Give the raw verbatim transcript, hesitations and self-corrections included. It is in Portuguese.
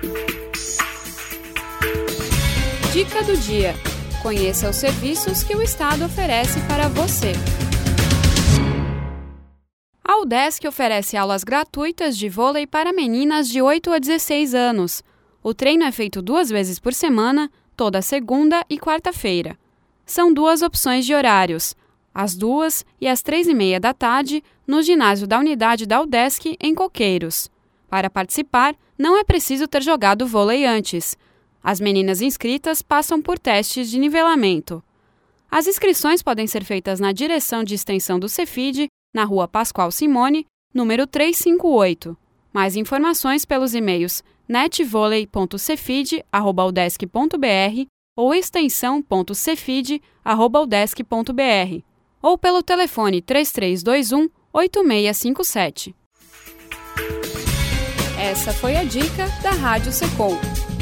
Dica do dia. Conheça os serviços que o Estado oferece para você. A UDESC oferece aulas gratuitas de vôlei para meninas de oito a dezesseis anos. O treino é feito duas vezes por semana, toda segunda e quarta-feira. São duas opções de horários, às duas e às três e meia da tarde, no ginásio da unidade da UDESC, em Coqueiros. Para participar, não é preciso ter jogado vôlei antes. As meninas inscritas passam por testes de nivelamento. As inscrições podem ser feitas na direção de extensão do Cefid, na Rua Pascoal Simone, número trezentos e cinquenta e oito. Mais informações pelos e-mails netvolley ponto cefid arroba udesc ponto br ou extensão ponto cefid arroba udesc ponto br ou pelo telefone três três dois um, oito seis cinco sete. Essa foi a dica da Rádio Secom.